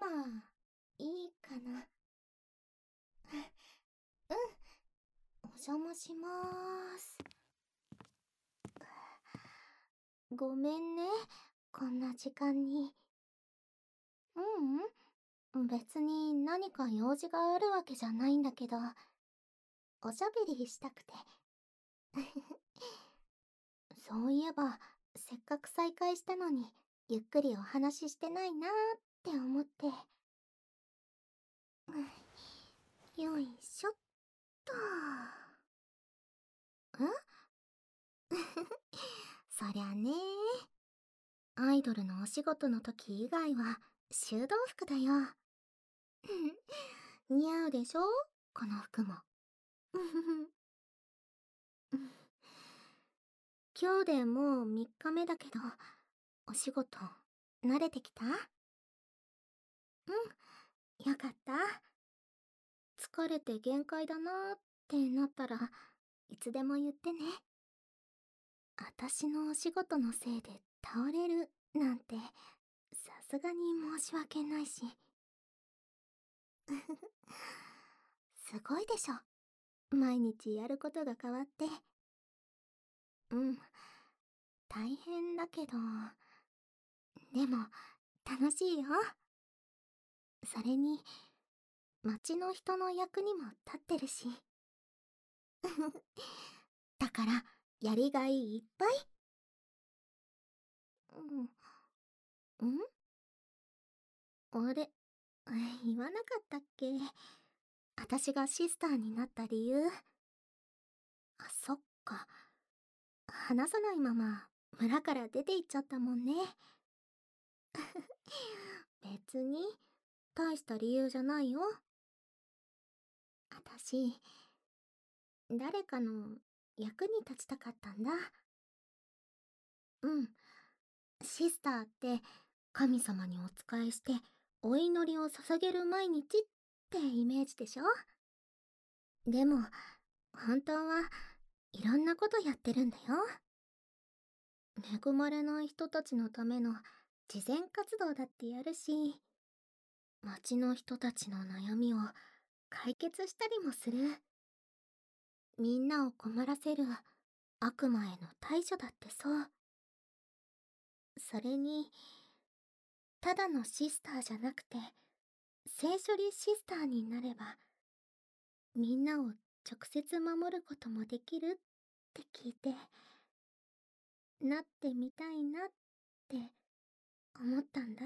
まあ、いいかな。うん、お邪魔しまーす。ごめんね、こんな時間に。別に何か用事があるわけじゃないんだけど、おしゃべりしたくて。そういえば、せっかく再会したのに、ゆっくりお話ししてないなーって思って。よいしょっと。そりゃねー。アイドルのお仕事の時以外は、修道服だよ。似合うでしょこの服も。今日でもう3日目だけど、お仕事、慣れてきた？よかった。疲れて限界だなーってなったらいつでも言ってね。私のお仕事のせいで倒れるなんてさすがに申し訳ないし。すごいでしょ、毎日やることが変わって。大変だけど、でも楽しいよ。それに町の人の役にも立ってるし。だからやりがいいっぱい。んあれ、言わなかったっけ、私がシスターになった理由。そっか、話さないまま村から出て行っちゃったもんね。別に大した理由じゃないよ。私、誰かの役に立ちたかったんだ。シスターって神様にお仕えしてお祈りを捧げる毎日ってイメージでしょ。でも本当はいろんなことやってるんだよ。恵まれない人たちのための慈善活動だってやるし、町の人たちの悩みを解決したりもする。みんなを困らせる悪魔への対処だってそう。それに、ただのシスターじゃなくて、聖書理シスターになれば、みんなを直接守ることもできるって聞いて、なってみたいなって思ったんだ。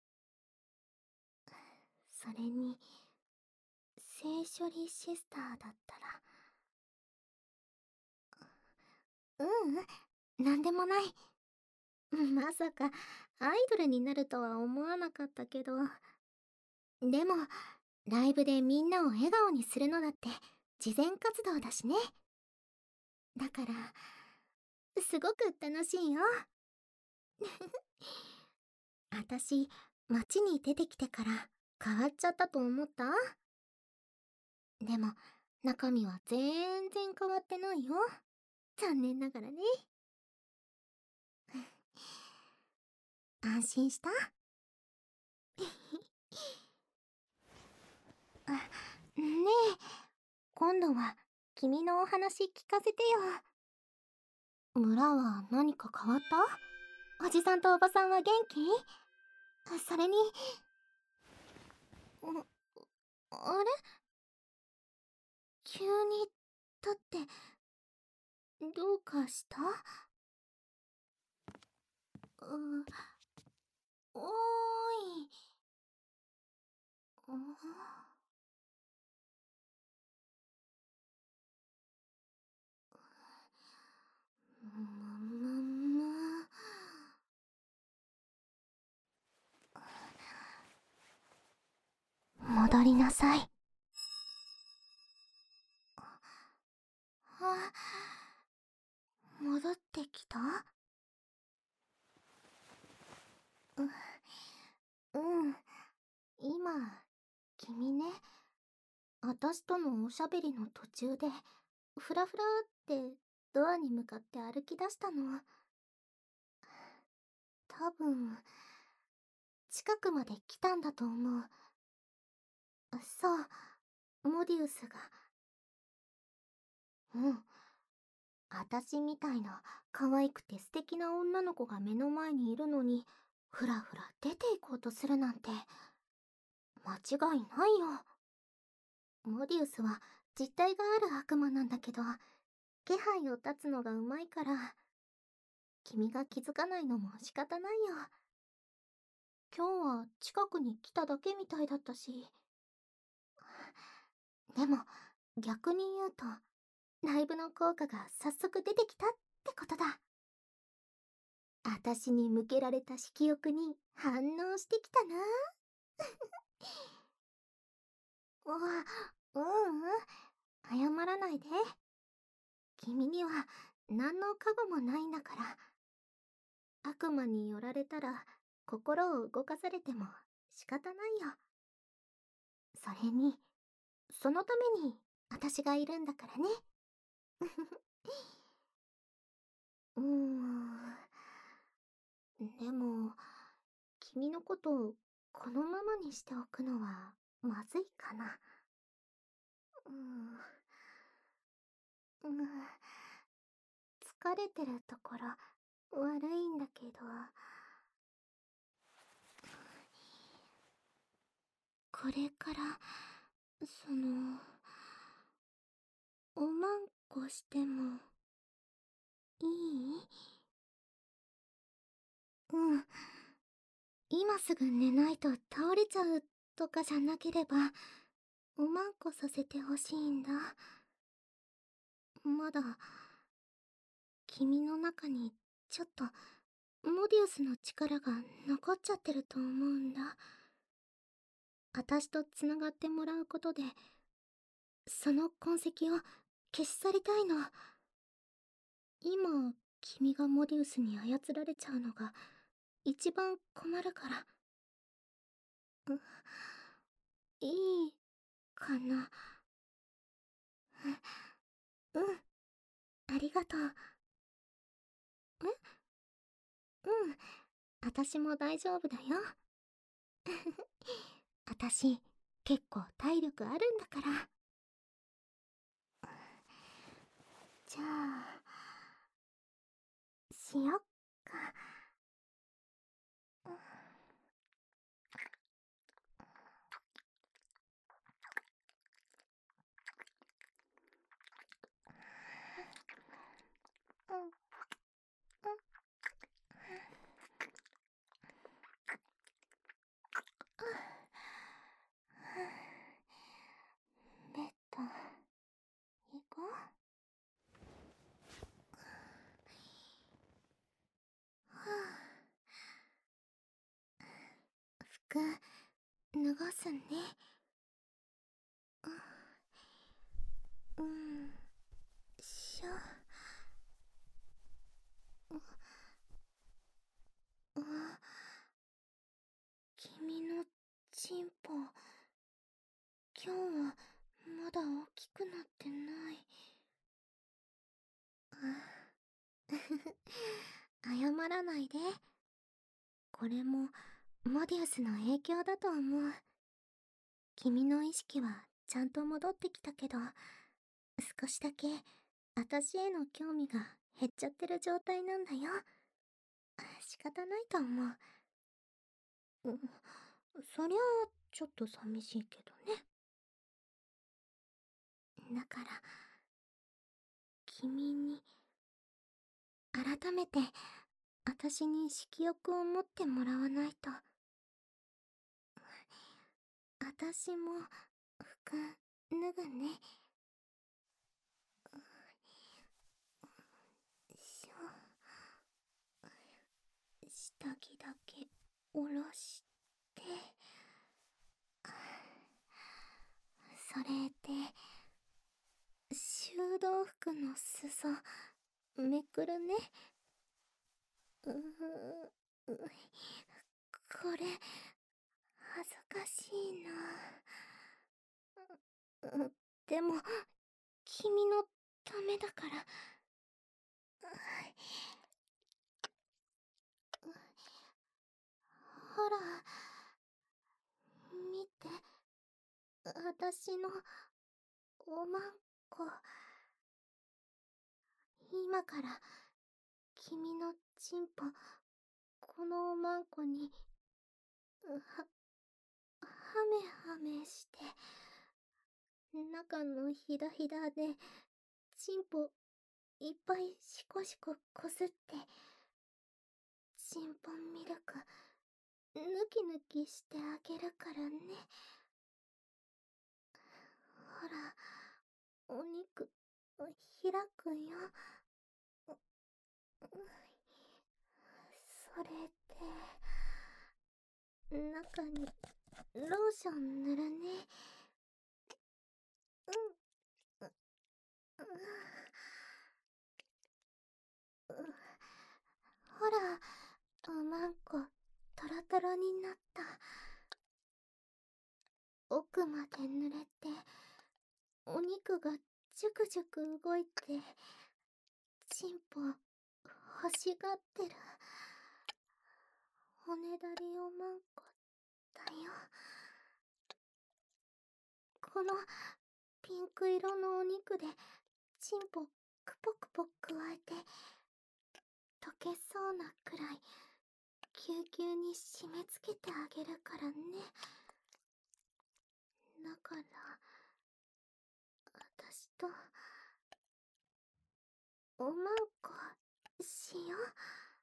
それに、聖書理シスターだったら。なんでもない。まさかアイドルになるとは思わなかったけど。でも、ライブでみんなを笑顔にするのだって慈善活動だしね。だから、すごく楽しいよ。私、街に出てきてから変わっちゃったと思った？でも、中身は全然変わってないよ。残念ながらね。安心した？ねえ、今度は君のお話聞かせてよ。村は何か変わった？おじさんとおばさんは元気？それに、あれ、急に立ってどうかした？うおーい。む戻りなさい。戻ってきた？今、君ね、私とのおしゃべりの途中で、ふらふらってドアに向かって歩き出したの。多分、 近くまで来たんだと思う。そう、モディウスが。うん。私みたいな可愛くて素敵な女の子が目の前にいるのに、ふらふら出て行こうとするなんて、間違いないよ。モディウスは実体がある悪魔なんだけど、気配を立つのがうまいから、君が気づかないのも仕方ないよ。今日は近くに来ただけみたいだったし。でも、逆に言うと、ライブの効果が早速出てきたってことだ。私に向けられた色欲に反応してきたな。ううん、謝らないで。君には何の加護もないんだから。悪魔に寄られたら心を動かされても仕方ないよ。それに、そのために私がいるんだからね。うーん。でも、君のことをこのままにしておくのはまずいかな。うーん。うん。疲れてるところ悪いんだけど、これからおまんこしてもいい？うん。今すぐ寝ないと倒れちゃうとかじゃなければ、おまんこさせてほしいんだ。まだ君の中にちょっとモディウスの力が残っちゃってると思うんだ。私とつながってもらうことで、その痕跡を消し去りたいの。今、君がモディウスに操られちゃうのが一番困るから。いいかな。うん、ありがとう。うん、私も大丈夫だよ。私、結構体力あるんだから。じゃあ、しよっか。うん、ベッド、行こう。服、脱がすね。うん、しょ。あ、君のチンポ、今日はまだ大きくなってない。謝らないで。これもモディウスの影響だと思う。君の意識はちゃんと戻ってきたけど、少しだけ私への興味が減っちゃってる状態なんだよ。仕方ないと思う。うん、そりゃあちょっと寂しいけどね。だから君に改めて私に色欲を持ってもらわないと。私も服脱ぐね。し下着だけ下ろして、それで修道服の裾めくるね。うーこれ恥ずかしいな。でも君のためだから。ほら、 私のおまんこ。今から君のチンポ、このおまんこにはめはめして、中のひだひだでチンポいっぱいシコシコこすって、チンポンミルクぬきぬきしてあげるからね。ほら、お肉開くよ。それで中にローション塗るね。ほら、おまんこトロトロになった。奥まで濡れて、お肉がジュクジュク動いて、チンポ欲しがってる。骨だりおまんこだよ。このピンク色のお肉でチンポクポクポくわえて、溶けそうなくらいぎゅうぎゅうに締め付けてあげるからね。だから私とおまんこしよう。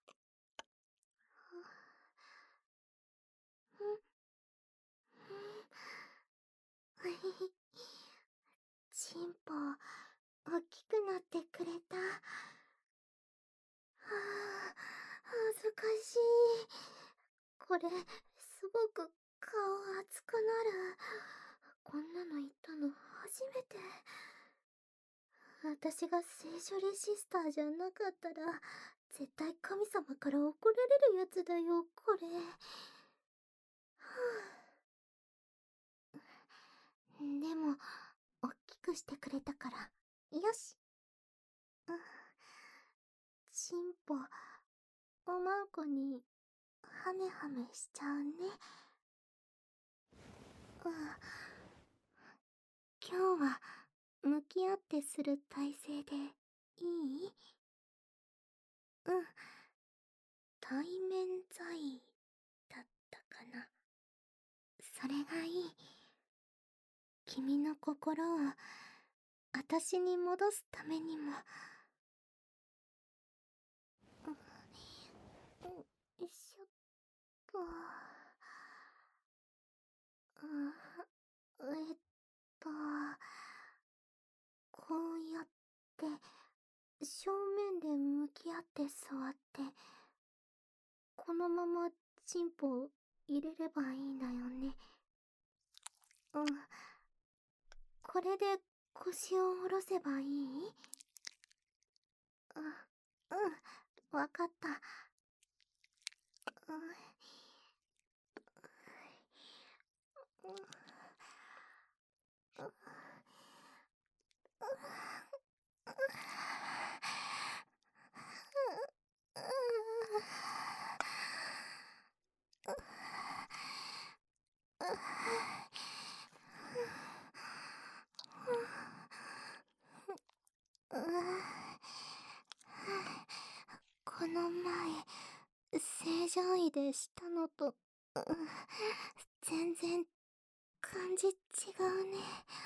チンポ大きくなってくれた。恥ずかしい。これすごく顔熱くなる。こんなの言ったの初めて。私が性処理シスターじゃなかったら絶対神様から怒られるやつだよ、これ。でもおっきくしてくれたからよし。チンポおまんこにハメハメしちゃうね。今日は向き合ってする体勢でいい？対面在だったかな。それがいい。君の心を私に戻すためにも。よいしょっと。えっとこうやって正面で向き合って座って、このままチンポを入れればいいんだよね。これで腰を下ろせばいい？わかった。この前正常位でしたのと全然感じ違うね。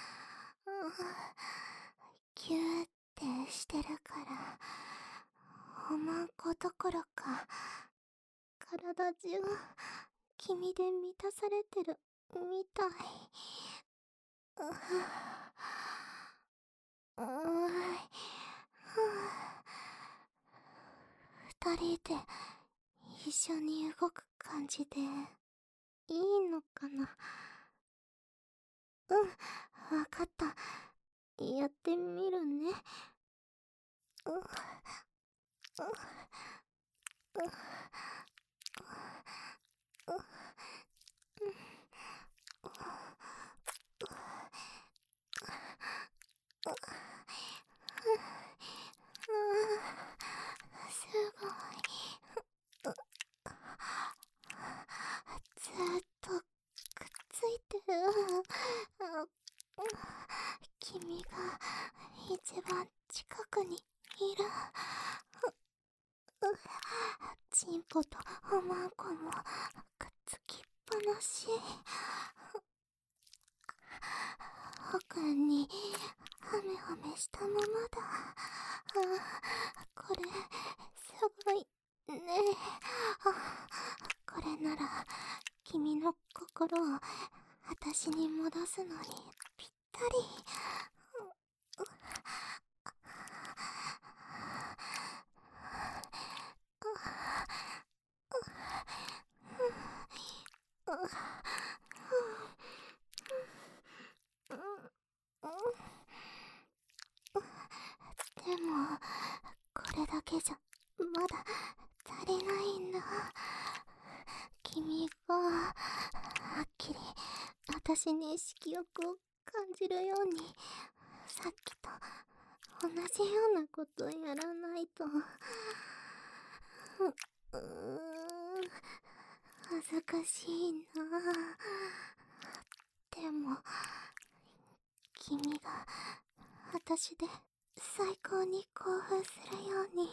ギューってしてるからおまんこどころか体中君で満たされてるみたい。二人で一緒に動く感じでいいのかな。わかった。やってみるね。すごい。ずっとくっついてる。 チンポとおまんこもくっつきっぱなし。おくんにハメハメしたままだ。これすごいね。これなら君の心を私に戻すのにぴったり。でもこれだけじゃまだ足りないんだ。君がはっきり私に色欲を感じるようにさっきと同じようなことやらないと。恥ずかしいな。でも君が私で最高に興奮するように。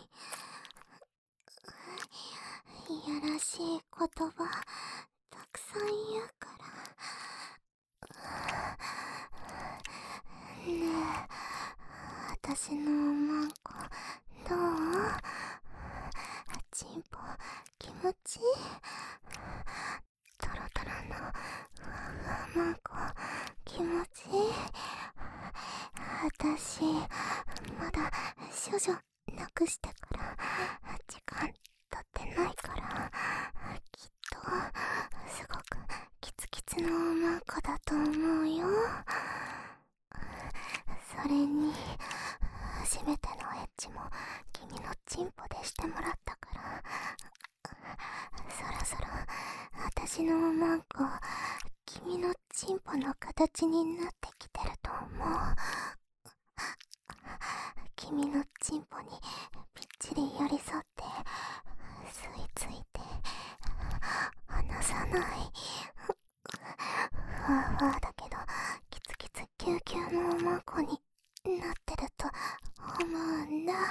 いやらしい言葉たくさん言うから。ねえ、私のおまんこどう？チンポ気持ちいい？トロトロのおまんこ気持ちいい？私まだ処女なくしてから時間経ってないから、きっとすごくキツキツのおまんこだと思うよ。それに初めてのエッチも君のチンポでしてもらったから、そろそろ私のおまんこ君のチンポの形になってきてると思う。君のチンポにぴっちり寄り添って吸い付いて離さない。ふわふわだけどキツキツキューキューのおまんこになってると思うんだ。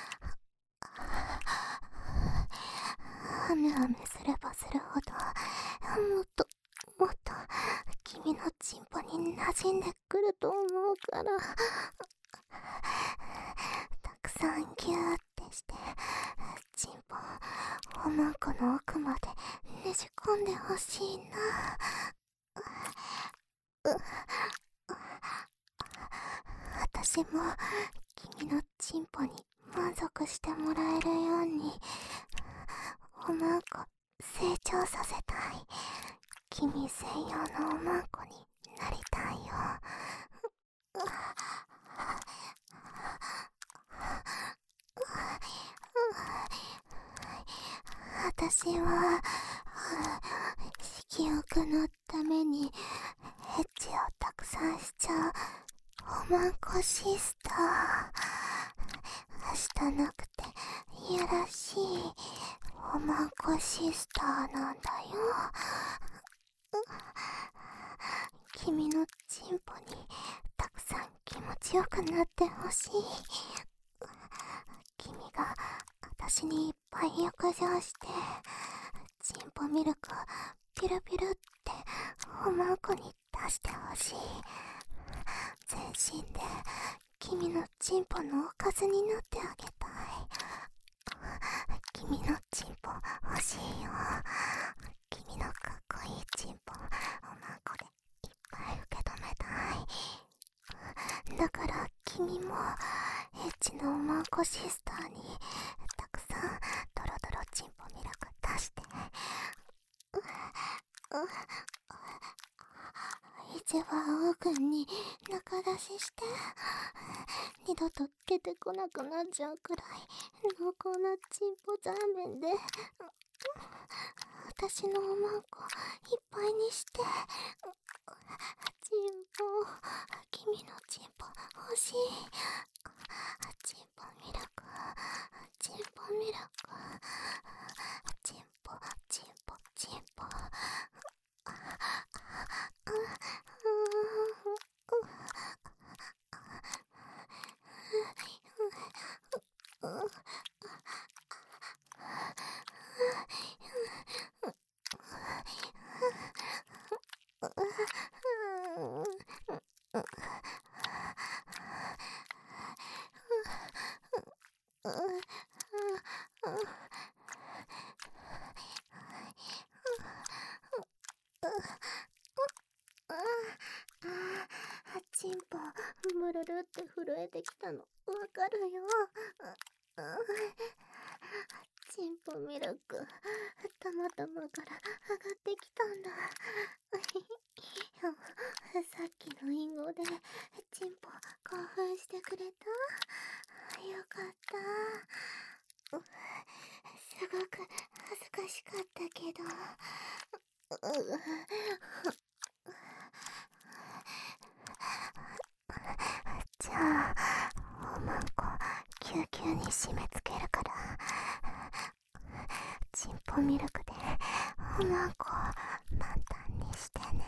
ハメハメすればするほどもっともっと君のチンポに馴染んでくると思うから、たくさんギューってしてチンポおまんこの奥までねじ込んでほしいな。私も君のチンポに満足してもらえるようにおまんこ成長させたい。君専用のおまんこになりたいよ。私は色欲のためにエッチをたくさんしちゃうおまんこシスター。はしたなくていやらしいおまんこシスターなんだよ。君のチンポにたくさん気持ちよくなってほしい。君が私にいっぱい浴場してチンポミルクをピルピルっておまんこに出してほしい。全身で君のチンポのおかずになってあげたい。君のチンポ欲しいよ。君のかっこいいチンポおまんこでいっぱい受け止めたい。だから君もエッチのおまんこシスターにたくさんドロドロチンポミルク出して。一番奥に中出しして二度と出てこなくなっちゃうくらい濃厚なチンポザーメンで私のおまんこいっぱいにして。チンポ君のチンポ欲しい。チンポミルクチンポミルクチンポチンポチンポ。 ルルって震えてきたのわかるよ。チンポミルク、たまたまから上がってきたんだ。さっきの隠語でチンポ興奮してくれた？よかった。すごく恥ずかしかったけど。じゃあ、おまんこ救急に締め付けるから、チンポミルクでおまんこ満タンにしてね。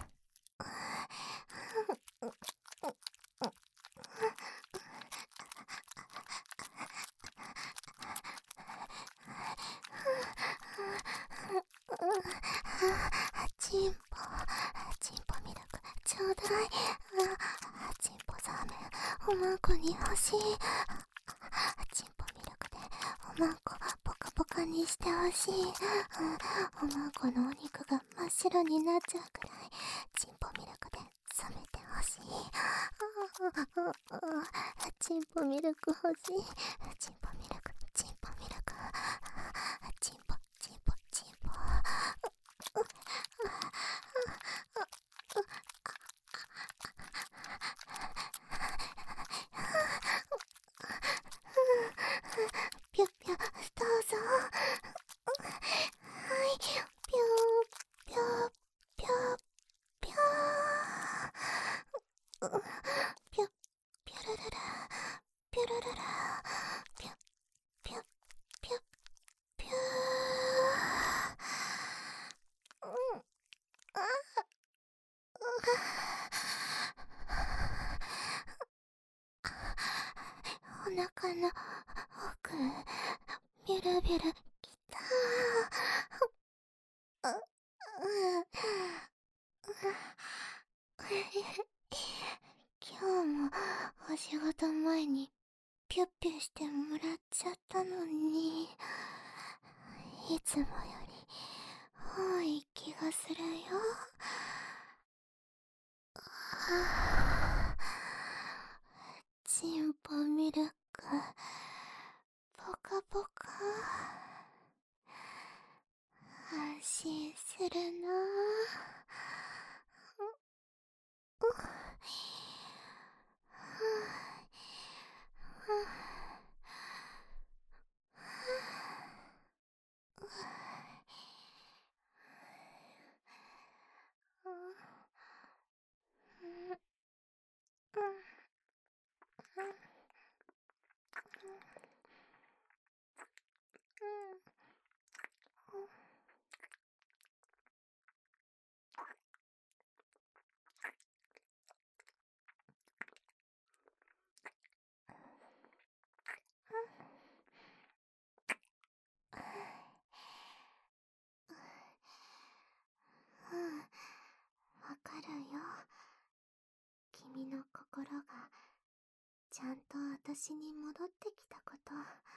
チンポ、チンポミルクちょうだい。チンポザーメンおまんこに欲しい。チンポミルクでおまんこポカポカにしてほしい。おまんこのお肉が真っ白になっちゃうくらいチンポミルクで染めてほしい。チンポミルク欲しい。チンポミルク、チンポミルク、チンポチンポチンポ。ぴょぴょ、どうぞ。はい、ぴょぴょぴょぴょぴょぴょるるるぴょるるるぴょぴょぴょぴょお腹の奥、ビュルビュルきた。今日もお仕事前にピュッピュしてもらっちゃったのに、いつもより多い気がするよ。チンポミルクポカポカ、安心するな。わかるよ。君の心がちゃんと私に戻ってきたこと。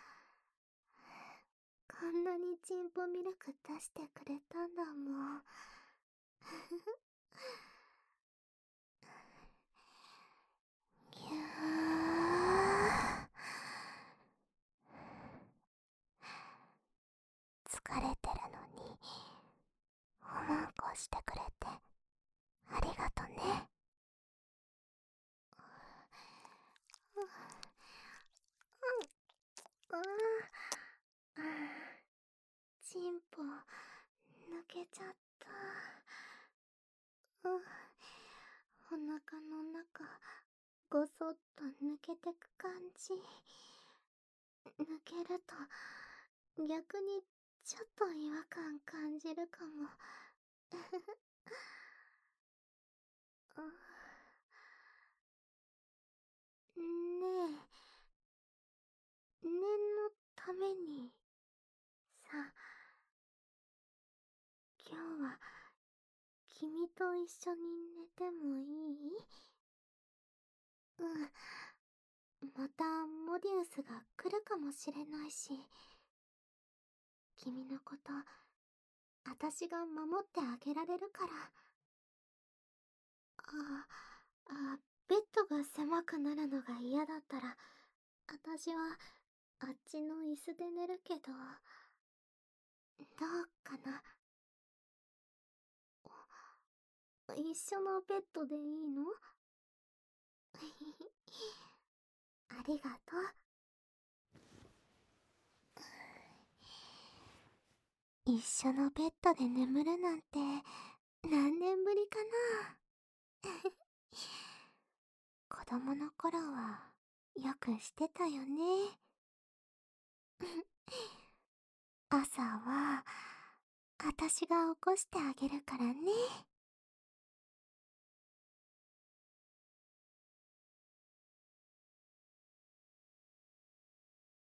こんなにチンポミルク出してくれたんだもん。ぎゅー。疲れてるのにおまんこしてくれてありがとね。チンポ抜けちゃった。お腹の中ごそっと抜けてく感じ。抜けると逆にちょっと違和感感じるかも。ねえ、念のためにさ、今日は君と一緒に寝てもいい？またモディウスが来るかもしれないし、君のこと私が守ってあげられるから。 ベッドが狭くなるのが嫌だったら、私はあっちの椅子で寝るけど、どうかな。一緒のベッドでいいの？ありがとう。一緒のベッドで眠るなんて何年ぶりかな。子供の頃はよくしてたよね。朝はあたしが起こしてあげるからね。